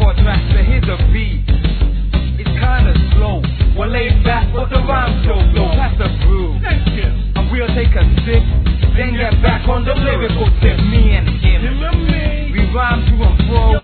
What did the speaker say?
more tracks, so here's a beat. It's kinda slow, well laid back, but the rhyme's so low. Pass the brew, and we'll take a sip, then get back on the lyrical tip. Me